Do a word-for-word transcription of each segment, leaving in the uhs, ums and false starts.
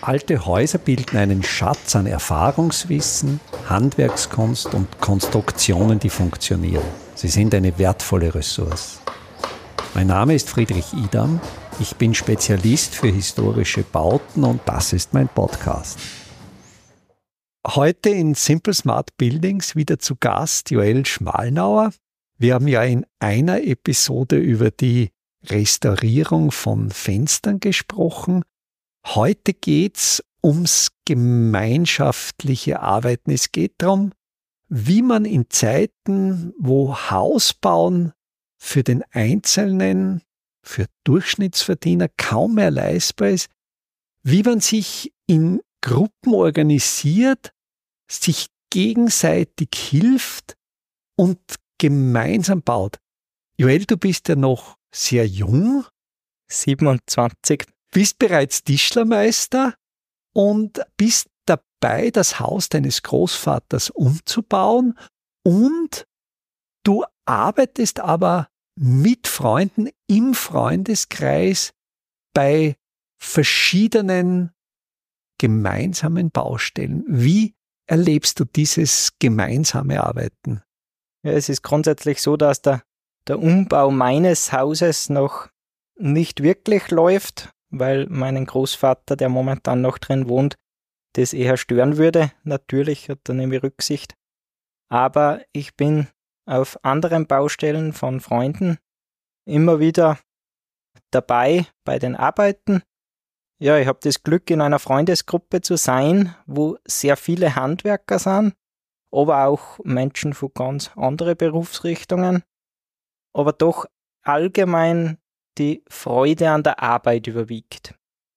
Alte Häuser bilden einen Schatz an Erfahrungswissen, Handwerkskunst und Konstruktionen, die funktionieren. Sie sind eine wertvolle Ressource. Mein Name ist Friedrich Idam. Ich bin Spezialist für historische Bauten und das ist mein Podcast. Heute in Simple Smart Buildings wieder zu Gast Joel Schmalnauer. Wir haben ja in einer Episode über die Restaurierung von Fenstern gesprochen. Heute geht's ums gemeinschaftliche Arbeiten. Es geht darum, wie man in Zeiten, wo Hausbauen für den Einzelnen, für Durchschnittsverdiener kaum mehr leistbar ist, wie man sich in Gruppen organisiert, sich gegenseitig hilft und gemeinsam baut. Joel, du bist ja noch sehr jung. siebenundzwanzig. Bist bereits Tischlermeister und bist dabei, das Haus deines Großvaters umzubauen, und du arbeitest aber mit Freunden im Freundeskreis bei verschiedenen gemeinsamen Baustellen. Wie erlebst du dieses gemeinsame Arbeiten? Ja, es ist grundsätzlich so, dass der, der Umbau meines Hauses noch nicht wirklich läuft, weil meinen Großvater, der momentan noch drin wohnt, das eher stören würde. Natürlich hat er nämlich Rücksicht. Aber ich bin auf anderen Baustellen von Freunden immer wieder dabei bei den Arbeiten. Ja, ich habe das Glück, in einer Freundesgruppe zu sein, wo sehr viele Handwerker sind, aber auch Menschen von ganz anderen Berufsrichtungen, aber doch allgemein die Freude an der Arbeit überwiegt.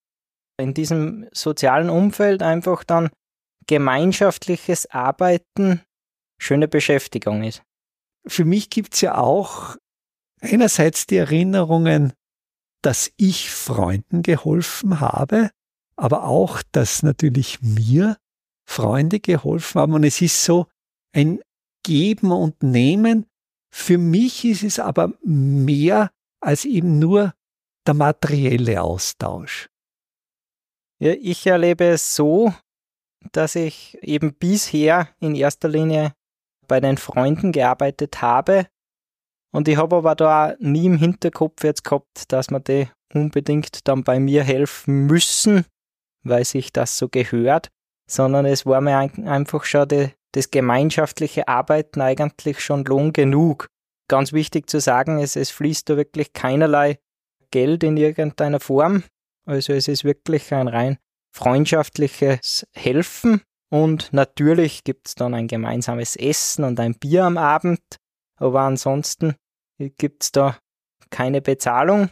In diesem sozialen Umfeld einfach dann gemeinschaftliches Arbeiten schöne Beschäftigung ist. Für mich gibt es ja auch einerseits die Erinnerungen, dass ich Freunden geholfen habe, aber auch, dass natürlich mir Freunde geholfen haben. Und es ist so ein Geben und Nehmen. Für mich ist es aber mehr als eben nur der materielle Austausch. Ja, ich erlebe es so, dass ich eben bisher in erster Linie bei den Freunden gearbeitet habe. Und ich habe aber da nie im Hinterkopf jetzt gehabt, dass man die unbedingt dann bei mir helfen müssen, weil sich das so gehört, sondern es war mir ein, einfach schon die, das gemeinschaftliche Arbeiten eigentlich schon Lohn genug. Ganz wichtig zu sagen ist, es fließt da wirklich keinerlei Geld in irgendeiner Form. Also es ist wirklich ein rein freundschaftliches Helfen. Und natürlich gibt es dann ein gemeinsames Essen und ein Bier am Abend. Aber ansonsten gibt es da keine Bezahlung.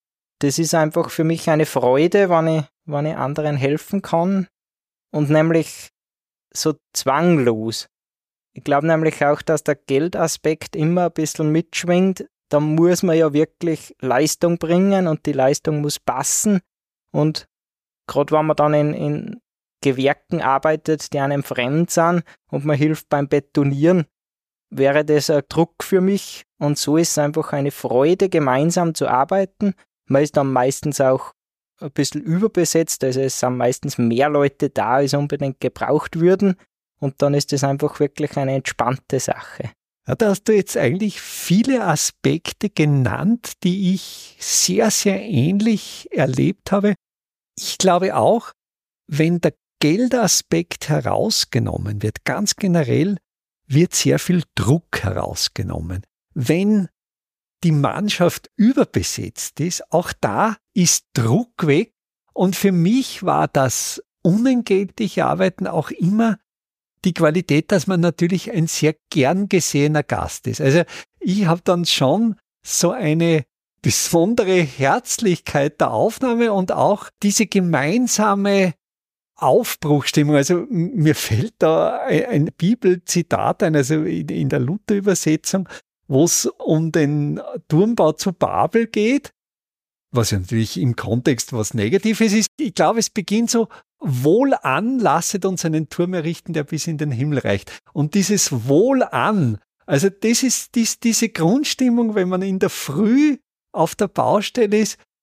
Das ist einfach für mich eine Freude, wenn ich, wenn ich anderen helfen kann. Und nämlich so zwanglos. Ich glaube nämlich auch, dass der Geldaspekt immer ein bisschen mitschwingt. Da muss man ja wirklich Leistung bringen und die Leistung muss passen. Und gerade wenn man dann in, in Gewerken arbeitet, die einem fremd sind und man hilft beim Betonieren, wäre das ein Druck für mich. Und so ist es einfach eine Freude, gemeinsam zu arbeiten. Man ist dann meistens auch ein bisschen überbesetzt, also es sind meistens mehr Leute da, als unbedingt gebraucht würden. Und dann ist das einfach wirklich eine entspannte Sache. Ja, da hast du jetzt eigentlich viele Aspekte genannt, die ich sehr, sehr ähnlich erlebt habe. Ich glaube auch, wenn der Geldaspekt herausgenommen wird, ganz generell, wird sehr viel Druck herausgenommen. Wenn die Mannschaft überbesetzt ist, auch da ist Druck weg. Und für mich war das unentgeltliche Arbeiten auch immer die Qualität, dass man natürlich ein sehr gern gesehener Gast ist. Also ich habe dann schon so eine besondere Herzlichkeit der Aufnahme und auch diese gemeinsame Aufbruchstimmung. Also mir fällt da ein Bibelzitat ein, also in der Luther-Übersetzung, wo es um den Turmbau zu Babel geht, was ja natürlich im Kontext was Negatives ist. Ich glaube, es beginnt so: Wohlan, lasset uns einen Turm errichten, der bis in den Himmel reicht. Und dieses Wohlan, also das ist dies, diese Grundstimmung, wenn man in der Früh auf der Baustelle ist,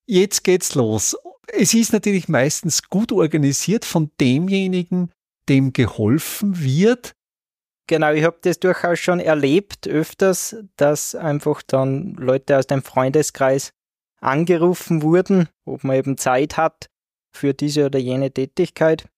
jetzt geht's los. Es ist natürlich meistens gut organisiert von demjenigen, dem geholfen wird. Genau, ich habe das durchaus schon erlebt, öfters, dass einfach dann Leute aus dem Freundeskreis angerufen wurden, ob man eben Zeit hat für diese oder jene Tätigkeit.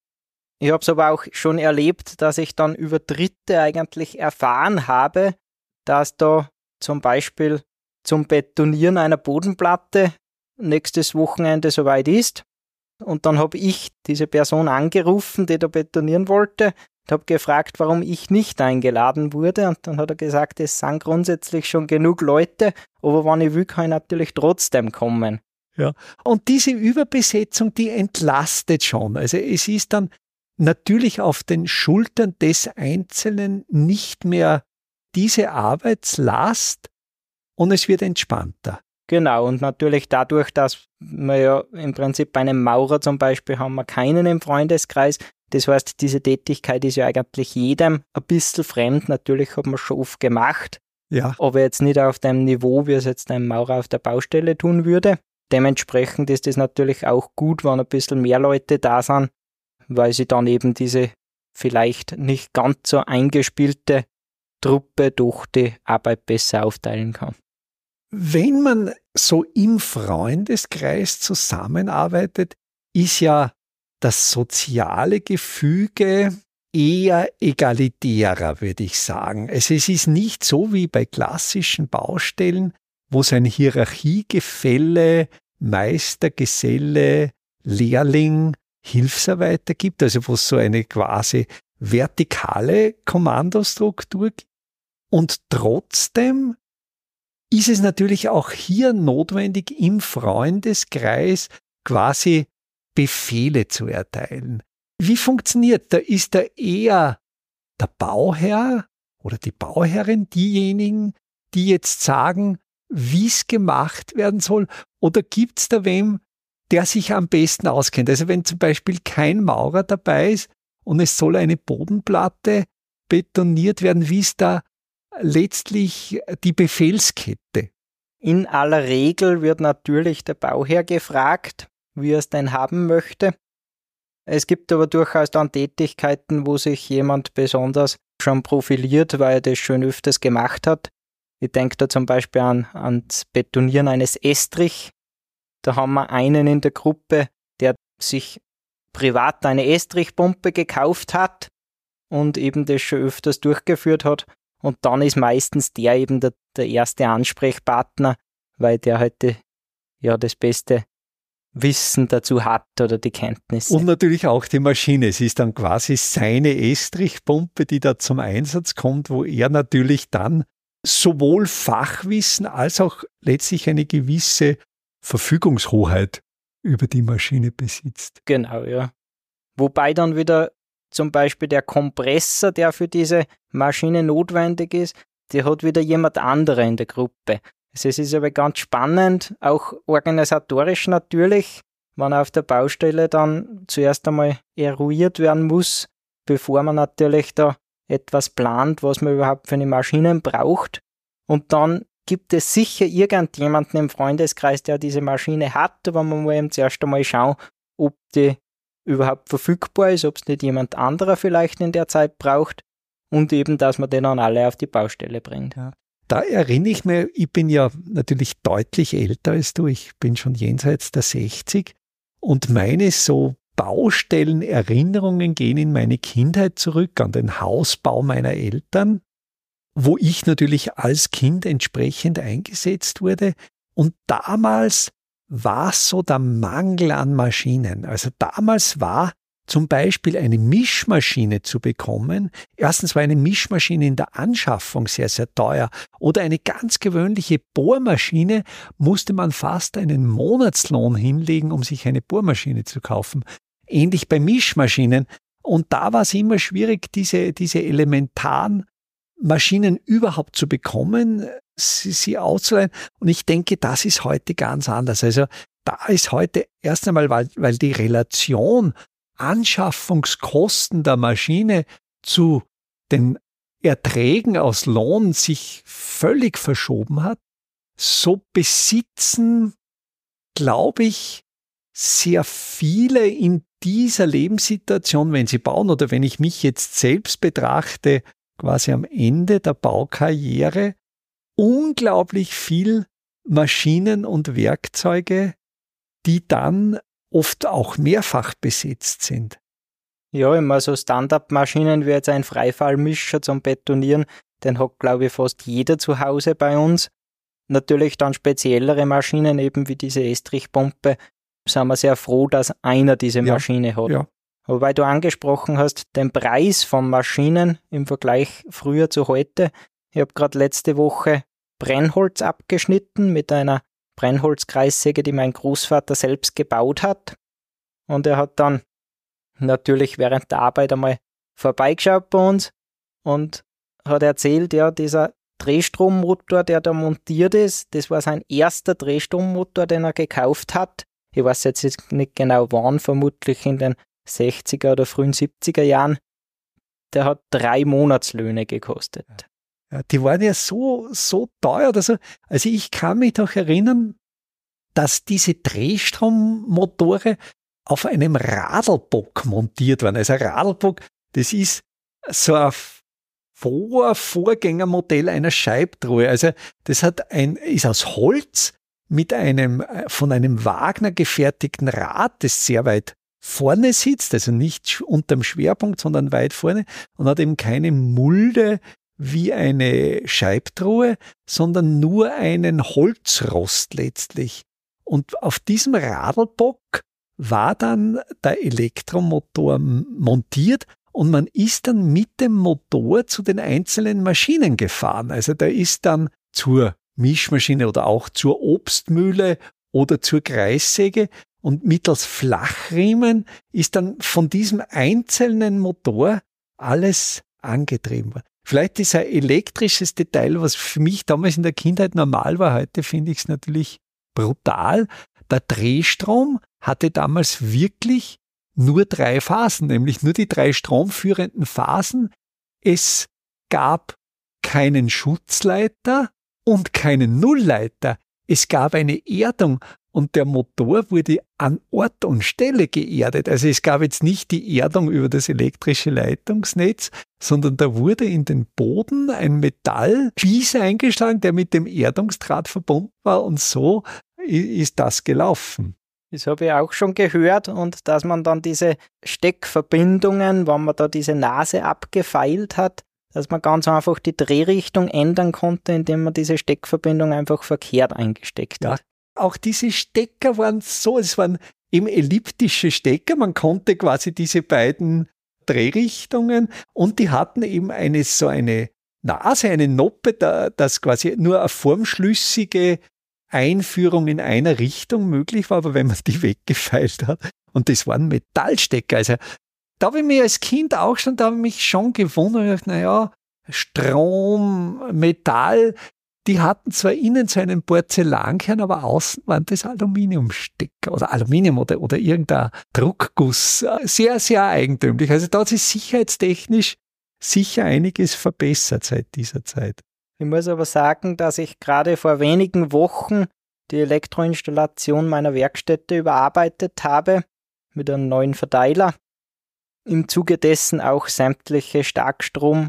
Ich habe es aber auch schon erlebt, dass ich dann über Dritte eigentlich erfahren habe, dass da zum Beispiel zum Betonieren einer Bodenplatte nächstes Wochenende soweit ist. Und dann habe ich diese Person angerufen, die da betonieren wollte, und habe gefragt, warum ich nicht eingeladen wurde. Und dann hat er gesagt, es sind grundsätzlich schon genug Leute, aber wenn ich will, kann ich natürlich trotzdem kommen. Ja. Und diese Überbesetzung, die entlastet schon. Also es ist dann natürlich auf den Schultern des Einzelnen nicht mehr diese Arbeitslast und es wird entspannter. Genau, und natürlich dadurch, dass wir ja im Prinzip bei einem Maurer zum Beispiel haben wir keinen im Freundeskreis. Das heißt, diese Tätigkeit ist ja eigentlich jedem ein bisschen fremd. Natürlich hat man es schon oft gemacht, ja. aber jetzt nicht auf dem Niveau, wie es jetzt ein Maurer auf der Baustelle tun würde. Dementsprechend ist es natürlich auch gut, wenn ein bisschen mehr Leute da sind, weil sie dann eben diese vielleicht nicht ganz so eingespielte Truppe durch die Arbeit besser aufteilen kann. Wenn man so im Freundeskreis zusammenarbeitet, ist ja das soziale Gefüge eher egalitärer, würde ich sagen. Also es ist nicht so wie bei klassischen Baustellen, wo es ein Hierarchiegefälle, Meister, Geselle, Lehrling, Hilfsarbeiter gibt, also wo es so eine quasi vertikale Kommandostruktur gibt. Und trotzdem ist es natürlich auch hier notwendig, im Freundeskreis quasi Befehle zu erteilen. Wie funktioniert da? Ist da eher der Bauherr oder die Bauherrin diejenigen, die jetzt sagen, wie es gemacht werden soll? Oder gibt es da wem, der sich am besten auskennt? Also wenn zum Beispiel kein Maurer dabei ist und es soll eine Bodenplatte betoniert werden, wie ist da letztlich die Befehlskette? In aller Regel wird natürlich der Bauherr gefragt, wie er es denn haben möchte. Es gibt aber durchaus dann Tätigkeiten, wo sich jemand besonders schon profiliert, weil er das schon öfters gemacht hat. Ich denke da zum Beispiel an ans Betonieren eines Estrich. Da haben wir einen in der Gruppe, der sich privat eine Estrichpumpe gekauft hat und eben das schon öfters durchgeführt hat. Und dann ist meistens der eben der, der erste Ansprechpartner, weil der halt ja das beste Wissen dazu hat oder die Kenntnisse. Und natürlich auch die Maschine. Es ist dann quasi seine Estrichpumpe, die da zum Einsatz kommt, wo er natürlich dann sowohl Fachwissen als auch letztlich eine gewisse Verfügungshoheit über die Maschine besitzt. Genau, ja. Wobei dann wieder zum Beispiel der Kompressor, der für diese Maschine notwendig ist, der hat wieder jemand anderer in der Gruppe. Also es ist aber ganz spannend, auch organisatorisch natürlich, wenn auf der Baustelle dann zuerst einmal eruiert werden muss, bevor man natürlich da etwas plant, was man überhaupt für eine Maschine braucht. Und dann gibt es sicher irgendjemanden im Freundeskreis, der diese Maschine hat, aber man muss eben zuerst einmal schauen, ob die überhaupt verfügbar ist, ob es nicht jemand anderer vielleicht in der Zeit braucht und eben, dass man den dann alle auf die Baustelle bringt. Ja. Da erinnere ich mich, ich bin ja natürlich deutlich älter als du, ich bin schon jenseits der sechzig und meine so Baustellenerinnerungen gehen in meine Kindheit zurück, an den Hausbau meiner Eltern, wo ich natürlich als Kind entsprechend eingesetzt wurde. Und damals war so der Mangel an Maschinen. Also damals war zum Beispiel eine Mischmaschine zu bekommen. Erstens war eine Mischmaschine in der Anschaffung sehr, sehr teuer. Oder eine ganz gewöhnliche Bohrmaschine musste man fast einen Monatslohn hinlegen, um sich eine Bohrmaschine zu kaufen. Ähnlich bei Mischmaschinen. Und da war es immer schwierig, diese, diese elementaren Maschinen überhaupt zu bekommen, sie, sie auszuleihen. Und ich denke, das ist heute ganz anders. Also da ist heute erst einmal, weil, weil die Relation Anschaffungskosten der Maschine zu den Erträgen aus Lohn sich völlig verschoben hat, so besitzen glaube ich, sehr viele in dieser Lebenssituation, wenn sie bauen oder wenn ich mich jetzt selbst betrachte, quasi am Ende der Baukarriere, unglaublich viel Maschinen und Werkzeuge, die dann oft auch mehrfach besetzt sind. Ja, immer so Stand-up-Maschinen wie jetzt ein Freifallmischer zum Betonieren, den hat, glaube ich, fast jeder zu Hause bei uns. Natürlich dann speziellere Maschinen, eben wie diese Estrichpumpe, sind wir sehr froh, dass einer diese Ja, Maschine hat. ja. Aber weil du angesprochen hast, den Preis von Maschinen im Vergleich früher zu heute. Ich habe gerade letzte Woche Brennholz abgeschnitten mit einer Brennholzkreissäge, die mein Großvater selbst gebaut hat. Und er hat dann natürlich während der Arbeit einmal vorbeigeschaut bei uns und hat erzählt, ja, dieser Drehstrommotor, der da montiert ist, das war sein erster Drehstrommotor, den er gekauft hat. Ich weiß jetzt nicht genau wann, vermutlich in den sechziger oder frühen siebziger Jahren. Der hat drei Monatslöhne gekostet. Ja, die waren ja so, so teuer. Also, also ich kann mich doch erinnern, dass diese Drehstrommotore auf einem Radlbock montiert waren. Also ein Radlbock, das ist so ein Vor Vorgängermodell einer Scheibtruhe. Also das hat ein, ist aus Holz mit einem von einem Wagner gefertigten Rad, das sehr weit vorne sitzt, also nicht unterm Schwerpunkt, sondern weit vorne und hat eben keine Mulde wie eine Scheibtruhe, sondern nur einen Holzrost letztlich. Und auf diesem Radlbock war dann der Elektromotor montiert und man ist dann mit dem Motor zu den einzelnen Maschinen gefahren. Also da ist dann zur Mischmaschine oder auch zur Obstmühle oder zur Kreissäge und mittels Flachriemen ist dann von diesem einzelnen Motor alles angetrieben worden. Vielleicht ist ein elektrisches Detail, was für mich damals in der Kindheit normal war. Heute finde ich es natürlich brutal. Der Drehstrom hatte damals wirklich nur drei Phasen, nämlich nur die drei stromführenden Phasen. Es gab keinen Schutzleiter und keinen Nullleiter. Es gab eine Erdung und der Motor wurde an Ort und Stelle geerdet. Also es gab jetzt nicht die Erdung über das elektrische Leitungsnetz, sondern da wurde in den Boden ein Metallspieß eingeschlagen, der mit dem Erdungsdraht verbunden war und so ist das gelaufen. Das habe ich auch schon gehört und dass man dann diese Steckverbindungen, wenn man da diese Nase abgefeilt hat, dass man ganz einfach die Drehrichtung ändern konnte, indem man diese Steckverbindung einfach verkehrt eingesteckt hat. Ja, auch diese Stecker waren so, es waren eben elliptische Stecker, man konnte quasi diese beiden Drehrichtungen und die hatten eben eine so eine Nase, eine Noppe, da, dass quasi nur eine formschlüssige Einführung in einer Richtung möglich war, aber wenn man die weggefeilt hat, und das waren Metallstecker, also da habe ich mich als Kind auch schon, da habe ich mich schon gewundert, naja, Strom, Metall, die hatten zwar innen so einen Porzellankern, aber außen waren das Aluminiumstecker oder Aluminium oder, oder irgendein Druckguss. Sehr, sehr eigentümlich. Also da hat sich sicherheitstechnisch sicher einiges verbessert seit dieser Zeit. Ich muss aber sagen, dass ich gerade vor wenigen Wochen die Elektroinstallation meiner Werkstätte überarbeitet habe mit einem neuen Verteiler. Im Zuge dessen auch sämtliche Starkstromdosen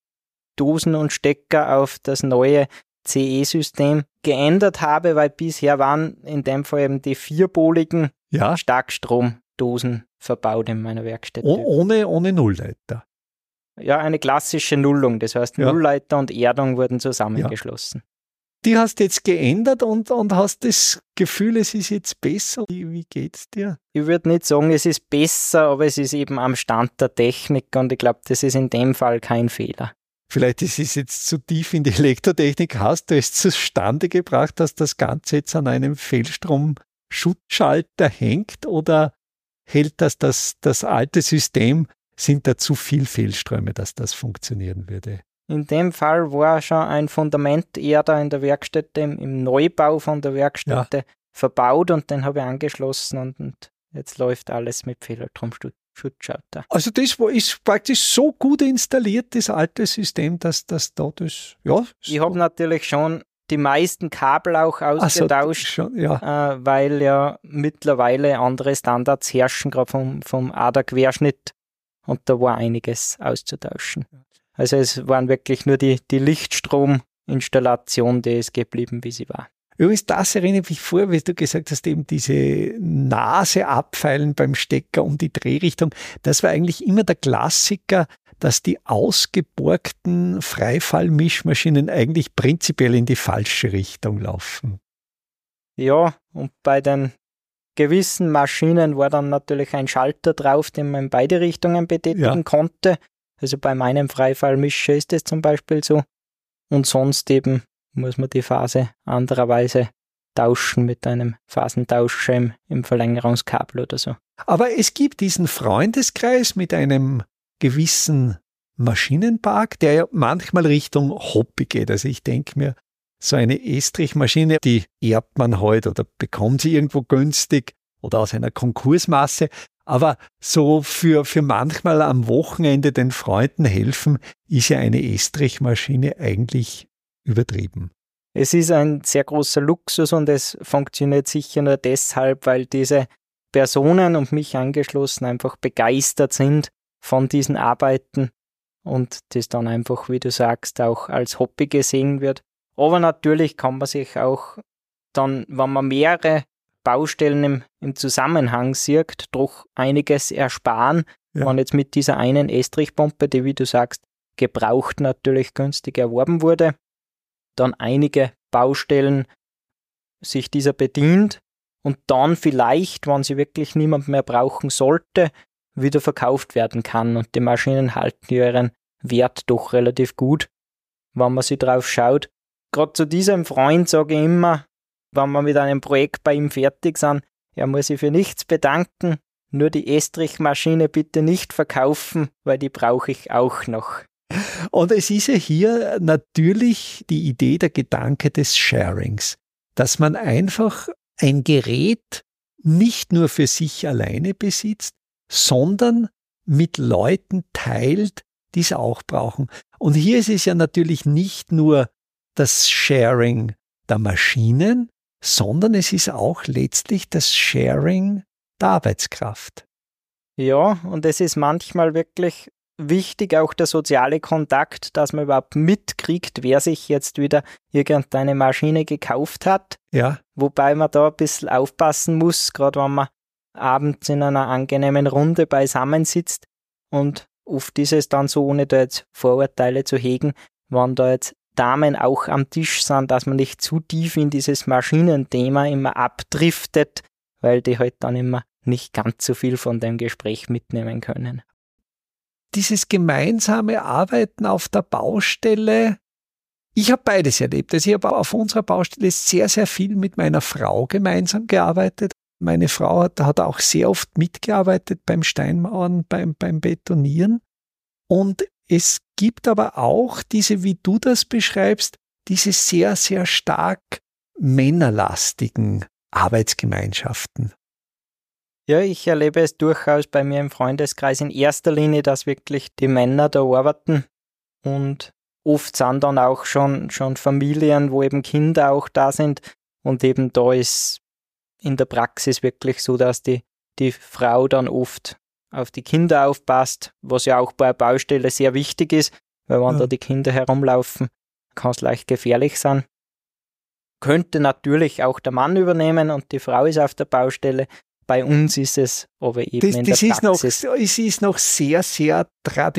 und Stecker auf das neue C E-System geändert habe, weil bisher waren in dem Fall eben die vierpoligen ja. Starkstromdosen verbaut in meiner Werkstätte. Oh, ohne, ohne Nullleiter. Ja, eine klassische Nullung, das heißt ja. Nullleiter und Erdung wurden zusammengeschlossen. Ja. Die hast du jetzt geändert und, und hast das Gefühl, es ist jetzt besser. Wie, wie geht's dir? Ich würde nicht sagen, es ist besser, aber es ist eben am Stand der Technik und ich glaube, das ist in dem Fall kein Fehler. Vielleicht ist es jetzt zu tief in die Elektrotechnik. Hast du es zustande gebracht, dass das Ganze jetzt an einem Fehlstrom-Schutzschalter hängt oder hält das, das das alte System? Sind da zu viel Fehlströme, dass das funktionieren würde? In dem Fall war schon ein Fundament eher da in der Werkstätte, im Neubau von der Werkstätte ja. verbaut und den habe ich angeschlossen und, und jetzt läuft alles mit Fehlstromschutzschalter. Also das ist praktisch so gut installiert, das alte System, dass, dass da das, ja. Ich habe natürlich schon die meisten Kabel auch ausgetauscht, so, schon, ja. äh, weil ja mittlerweile andere Standards herrschen, gerade vom, vom Aderquerschnitt, und da war einiges auszutauschen. Also es waren wirklich nur die, die Lichtstrominstallation, die ist geblieben, wie sie war. Übrigens, das erinnert mich vor, wie du gesagt hast, eben diese Nase abfeilen beim Stecker um die Drehrichtung. Das war eigentlich immer der Klassiker, dass die ausgeborgten Freifallmischmaschinen eigentlich prinzipiell in die falsche Richtung laufen. Ja, und bei den gewissen Maschinen war dann natürlich ein Schalter drauf, den man in beide Richtungen betätigen ja. konnte. Also bei meinem Freifallmischer ist es zum Beispiel so. Und sonst eben muss man die Phase andererweise tauschen mit einem Phasentauscher im, im Verlängerungskabel oder so. Aber es gibt diesen Freundeskreis mit einem gewissen Maschinenpark, der ja manchmal Richtung Hobby geht. Also ich denke mir, so eine Estrichmaschine, die erbt man heute oder bekommt sie irgendwo günstig oder aus einer Konkursmasse. Aber so für, für manchmal am Wochenende den Freunden helfen, ist ja eine Estrichmaschine eigentlich übertrieben. Es ist ein sehr großer Luxus und es funktioniert sicher nur deshalb, weil diese Personen und mich angeschlossen einfach begeistert sind von diesen Arbeiten und das dann einfach, wie du sagst, auch als Hobby gesehen wird. Aber natürlich kann man sich auch dann, wenn man mehrere Baustellen im, im Zusammenhang sieht, doch einiges ersparen, ja. wenn jetzt mit dieser einen Estrichpumpe, die, wie du sagst, gebraucht natürlich günstig erworben wurde, dann einige Baustellen sich dieser bedient und dann vielleicht, wenn sie wirklich niemand mehr brauchen sollte, wieder verkauft werden kann. Und die Maschinen halten ihren Wert doch relativ gut, wenn man sie drauf schaut. Gerade zu diesem Freund sage ich immer, wenn wir mit einem Projekt bei ihm fertig sind, er muss sich für nichts bedanken, nur die Estrichmaschine bitte nicht verkaufen, weil die brauche ich auch noch. Und es ist ja hier natürlich die Idee, der Gedanke des Sharings, dass man einfach ein Gerät nicht nur für sich alleine besitzt, sondern mit Leuten teilt, die es auch brauchen. Und hier ist es ja natürlich nicht nur das Sharing der Maschinen, sondern es ist auch letztlich das Sharing der Arbeitskraft. Ja, und es ist manchmal wirklich wichtig, auch der soziale Kontakt, dass man überhaupt mitkriegt, wer sich jetzt wieder irgendeine Maschine gekauft hat. Ja. Wobei man da ein bisschen aufpassen muss, gerade wenn man abends in einer angenehmen Runde beisammen sitzt. Und oft ist es dann so, ohne da jetzt Vorurteile zu hegen, wenn da jetzt Damen auch am Tisch sind, dass man nicht zu tief in dieses Maschinenthema immer abdriftet, weil die halt dann immer nicht ganz so viel von dem Gespräch mitnehmen können. Dieses gemeinsame Arbeiten auf der Baustelle, ich habe beides erlebt. Also ich habe auf unserer Baustelle sehr, sehr viel mit meiner Frau gemeinsam gearbeitet. Meine Frau hat, hat auch sehr oft mitgearbeitet beim Steinmauern, beim, beim Betonieren. Und es gibt aber auch diese, wie du das beschreibst, diese sehr, sehr stark männerlastigen Arbeitsgemeinschaften. Ja, ich erlebe es durchaus bei mir im Freundeskreis in erster Linie, dass wirklich die Männer da arbeiten und oft sind dann auch schon, schon Familien, wo eben Kinder auch da sind und eben da ist in der Praxis wirklich so, dass die, die Frau dann oft auf die Kinder aufpasst, was ja auch bei einer Baustelle sehr wichtig ist, weil wenn ja. da die Kinder herumlaufen, kann es leicht gefährlich sein. Könnte natürlich auch der Mann übernehmen und die Frau ist auf der Baustelle. Bei uns ist es aber eben das, in das der ist Praxis. Noch, es ist noch sehr, sehr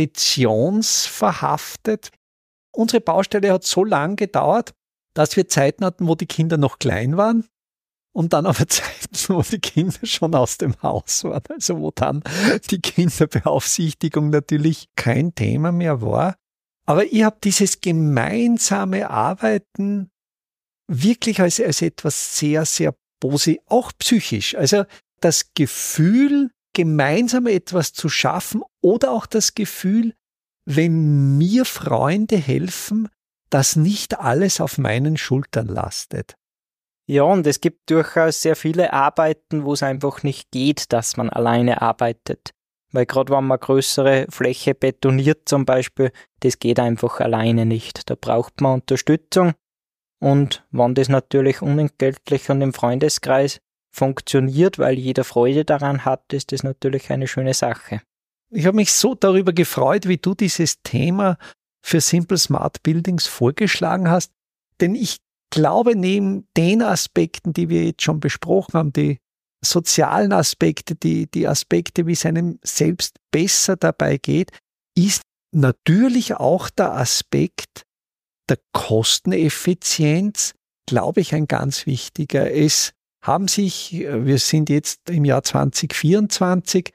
traditionsverhaftet. Unsere Baustelle hat so lange gedauert, dass wir Zeiten hatten, wo die Kinder noch klein waren und dann aber Zeiten, wo die Kinder schon aus dem Haus waren. Also wo dann die Kinderbeaufsichtigung natürlich kein Thema mehr war. Aber ich habe dieses gemeinsame Arbeiten wirklich als, als etwas sehr, sehr positiv, auch psychisch. Also das Gefühl, gemeinsam etwas zu schaffen oder auch das Gefühl, wenn mir Freunde helfen, dass nicht alles auf meinen Schultern lastet. Ja, und es gibt durchaus sehr viele Arbeiten, wo es einfach nicht geht, dass man alleine arbeitet. Weil gerade wenn man größere Fläche betoniert zum Beispiel, das geht einfach alleine nicht. Da braucht man Unterstützung. Und wenn das natürlich unentgeltlich und im Freundeskreis funktioniert, weil jeder Freude daran hat, ist das natürlich eine schöne Sache. Ich habe mich so darüber gefreut, wie du dieses Thema für Simple Smart Buildings vorgeschlagen hast, denn ich glaube, neben den Aspekten, die wir jetzt schon besprochen haben, die sozialen Aspekte, die, die Aspekte, wie es einem selbst besser dabei geht, ist natürlich auch der Aspekt der Kosteneffizienz, glaube ich, ein ganz wichtiger. Es haben sich, wir sind jetzt im Jahr zwanzig vierundzwanzig,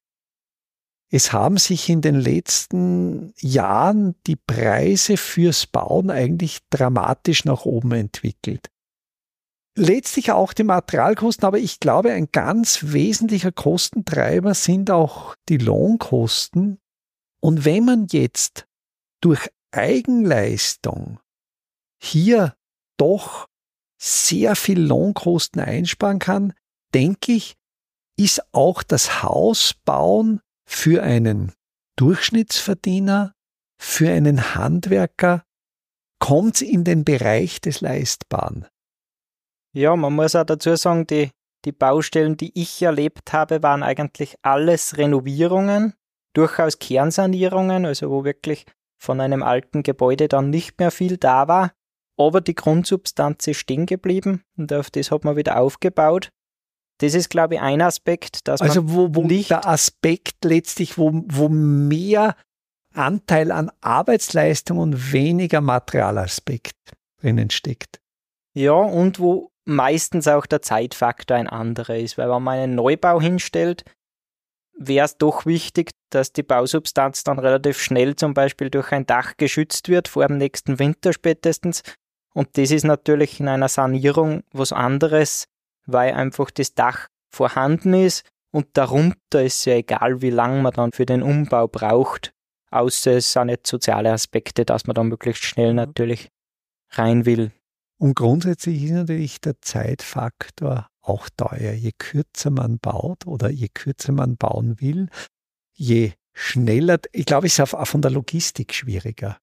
es haben sich in den letzten Jahren die Preise fürs Bauen eigentlich dramatisch nach oben entwickelt. Letztlich auch die Materialkosten, aber ich glaube, ein ganz wesentlicher Kostentreiber sind auch die Lohnkosten. Und wenn man jetzt durch Eigenleistung hier doch sehr viel Lohnkosten einsparen kann, denke ich, ist auch das Hausbauen für einen Durchschnittsverdiener, für einen Handwerker, kommt in den Bereich des Leistbaren. Ja, man muss auch dazu sagen, die, die Baustellen, die ich erlebt habe, waren eigentlich alles Renovierungen, durchaus Kernsanierungen, also wo wirklich von einem alten Gebäude dann nicht mehr viel da war, aber die Grundsubstanz ist stehen geblieben und auf das hat man wieder aufgebaut. Das ist, glaube ich, ein Aspekt, dass also man wo, wo nicht... der Aspekt letztlich, wo, wo mehr Anteil an Arbeitsleistung und weniger Materialaspekt drinnen steckt. Ja, und wo meistens auch der Zeitfaktor ein anderer ist, weil wenn man einen Neubau hinstellt, wäre es doch wichtig, dass die Bausubstanz dann relativ schnell zum Beispiel durch ein Dach geschützt wird, vor dem nächsten Winter spätestens. Und das ist natürlich in einer Sanierung was anderes, weil einfach das Dach vorhanden ist und darunter ist ja egal, wie lange man dann für den Umbau braucht, außer es sind nicht soziale Aspekte, dass man dann möglichst schnell natürlich rein will. Und grundsätzlich ist natürlich der Zeitfaktor auch teuer. Je kürzer man baut oder je kürzer man bauen will, je schneller, ich glaube, es ist auch von der Logistik schwieriger.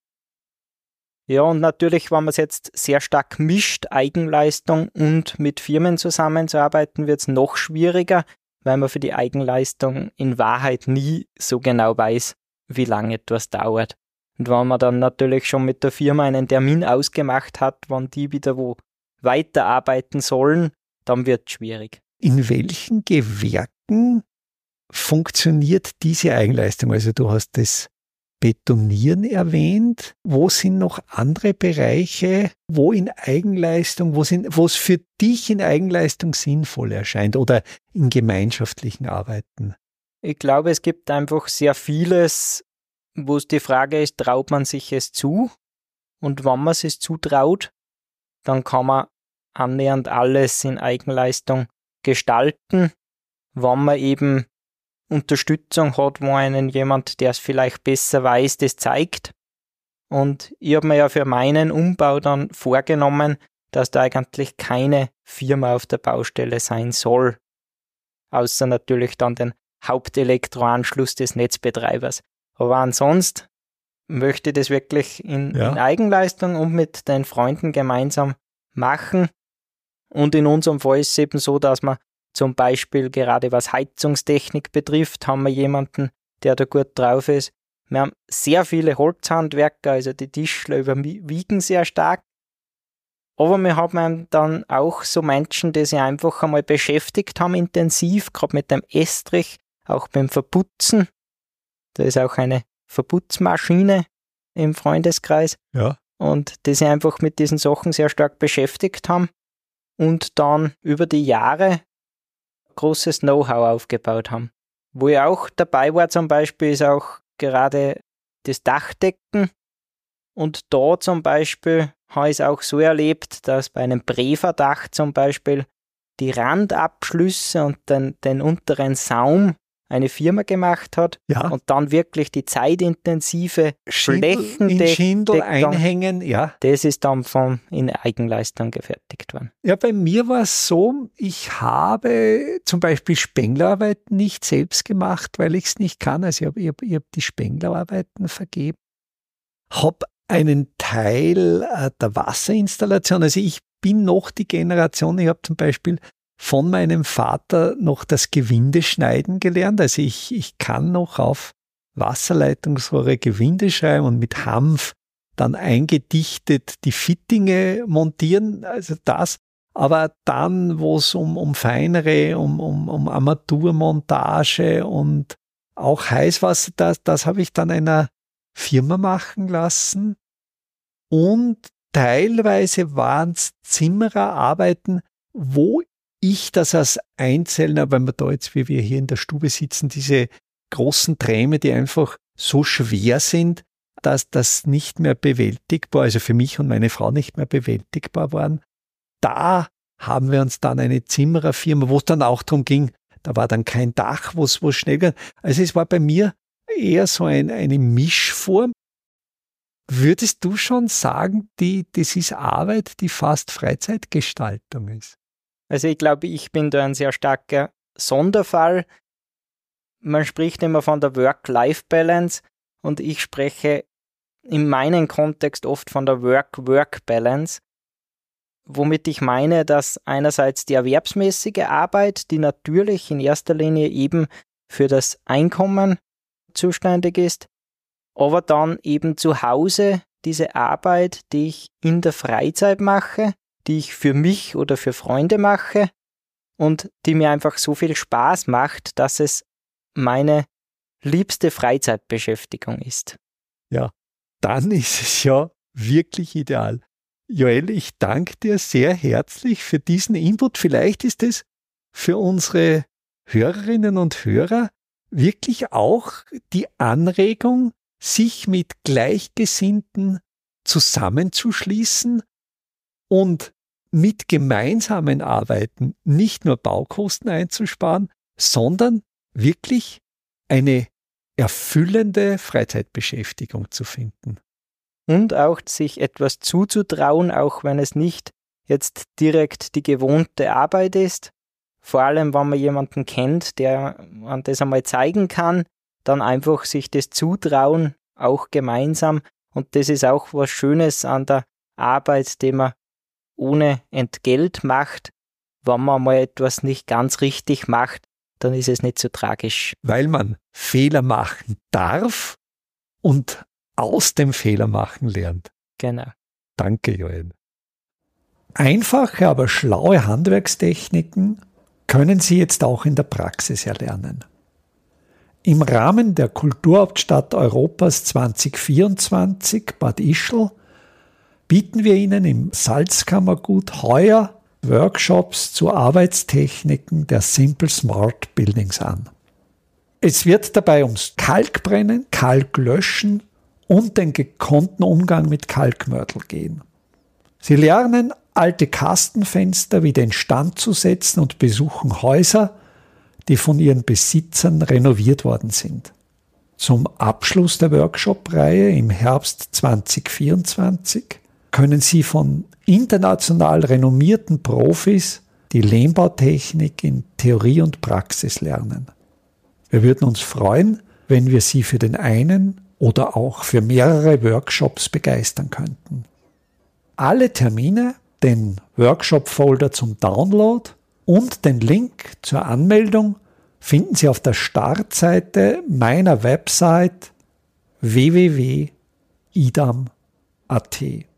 Ja, und natürlich, wenn man es jetzt sehr stark mischt, Eigenleistung und mit Firmen zusammenzuarbeiten, wird es noch schwieriger, weil man für die Eigenleistung in Wahrheit nie so genau weiß, wie lange etwas dauert. Und wenn man dann natürlich schon mit der Firma einen Termin ausgemacht hat, wann die wieder wo weiterarbeiten sollen, dann wird es schwierig. In welchen Gewerken funktioniert diese Eigenleistung? Also du hast das Betonieren erwähnt. Wo sind noch andere Bereiche, wo in Eigenleistung, wo sind, wo es für dich in Eigenleistung sinnvoll erscheint oder in gemeinschaftlichen Arbeiten? Ich glaube, es gibt einfach sehr vieles, wo es die Frage ist, traut man sich es zu? Und wenn man es sich zutraut, dann kann man annähernd alles in Eigenleistung gestalten, wenn man eben Unterstützung hat, wo einen jemand, der es vielleicht besser weiß, das zeigt. Und ich habe mir ja für meinen Umbau dann vorgenommen, dass da eigentlich keine Firma auf der Baustelle sein soll, außer natürlich dann den Hauptelektroanschluss des Netzbetreibers. Aber ansonsten möchte ich das wirklich in, ja. in Eigenleistung und mit den Freunden gemeinsam machen. Und in unserem Fall ist es eben so, dass wir zum Beispiel gerade was Heizungstechnik betrifft, haben wir jemanden, der da gut drauf ist. Wir haben sehr viele Holzhandwerker, also die Tischler überwiegen sehr stark. Aber wir haben dann auch so Menschen, die sich einfach einmal beschäftigt haben, intensiv, gerade mit dem Estrich, auch beim Verputzen. Da ist auch eine Verputzmaschine im Freundeskreis. Ja. Und die sich einfach mit diesen Sachen sehr stark beschäftigt haben und dann über die Jahre großes Know-how aufgebaut haben. Wo ich auch dabei war zum Beispiel, ist auch gerade das Dachdecken. Und da zum Beispiel habe ich es auch so erlebt, dass bei einem Bräverdach zum Beispiel die Randabschlüsse und den, den unteren Saum eine Firma gemacht hat ja. und dann wirklich die zeitintensive Flächendeckung Schindel einhängen, ja. Das ist dann von in Eigenleistung gefertigt worden. Ja, bei mir war es so, ich habe zum Beispiel Spenglerarbeiten nicht selbst gemacht, weil ich es nicht kann. Also ich habe ich hab, ich hab die Spenglerarbeiten vergeben, habe einen Teil der Wasserinstallation, also ich bin noch die Generation, ich habe zum Beispiel von meinem Vater noch das Gewinde schneiden gelernt. Also ich, ich kann noch auf Wasserleitungsrohre Gewinde schreiben und mit Hanf dann eingedichtet die Fittinge montieren. Also das. Aber dann, wo es um, um feinere, um, um, um Armaturmontage und auch Heißwasser, das, das habe ich dann einer Firma machen lassen. Und teilweise waren es Zimmererarbeiten, wo ich das als Einzelner, wenn wir da jetzt, wie wir hier in der Stube sitzen, diese großen Träme, die einfach so schwer sind, dass das nicht mehr bewältigbar, also für mich und meine Frau nicht mehr bewältigbar waren. Da haben wir uns dann eine Zimmererfirma, wo es dann auch darum ging, da war dann kein Dach, wo es wo schnell ging. Also es war bei mir eher so ein, eine Mischform. Würdest du schon sagen, die, das ist Arbeit, die fast Freizeitgestaltung ist? Also ich glaube, ich bin da ein sehr starker Sonderfall. Man spricht immer von der Work-Life-Balance und ich spreche in meinem Kontext oft von der Work-Work-Balance, womit ich meine, dass einerseits die erwerbsmäßige Arbeit, die natürlich in erster Linie eben für das Einkommen zuständig ist, aber dann eben zu Hause diese Arbeit, die ich in der Freizeit mache, die ich für mich oder für Freunde mache und die mir einfach so viel Spaß macht, dass es meine liebste Freizeitbeschäftigung ist. Ja, dann ist es ja wirklich ideal. Joel, ich danke dir sehr herzlich für diesen Input. Vielleicht ist es für unsere Hörerinnen und Hörer wirklich auch die Anregung, sich mit Gleichgesinnten zusammenzuschließen und mit gemeinsamen Arbeiten nicht nur Baukosten einzusparen, sondern wirklich eine erfüllende Freizeitbeschäftigung zu finden. Und auch sich etwas zuzutrauen, auch wenn es nicht jetzt direkt die gewohnte Arbeit ist. Vor allem, wenn man jemanden kennt, der man das einmal zeigen kann, dann einfach sich das zutrauen, auch gemeinsam. Und das ist auch was Schönes an der Arbeit, die man ohne Entgelt macht. Wenn man mal etwas nicht ganz richtig macht, dann ist es nicht so tragisch. Weil man Fehler machen darf und aus dem Fehler machen lernt. Genau. Danke, Joel. Einfache, aber schlaue Handwerkstechniken können Sie jetzt auch in der Praxis erlernen. Im Rahmen der Kulturhauptstadt Europas zwanzig vierundzwanzig Bad Ischl bieten wir Ihnen im Salzkammergut heuer Workshops zu Arbeitstechniken der Simple Smart Buildings an. Es wird dabei ums Kalkbrennen, Kalklöschen und den gekonnten Umgang mit Kalkmörtel gehen. Sie lernen, alte Kastenfenster wieder instand zu setzen und besuchen Häuser, die von ihren Besitzern renoviert worden sind. Zum Abschluss der Workshop-Reihe im Herbst zwanzig vierundzwanzig können Sie von international renommierten Profis die Lehmbautechnik in Theorie und Praxis lernen. Wir würden uns freuen, wenn wir Sie für den einen oder auch für mehrere Workshops begeistern könnten. Alle Termine, den Workshop-Folder zum Download und den Link zur Anmeldung finden Sie auf der Startseite meiner Website w w w punkt idam punkt a t.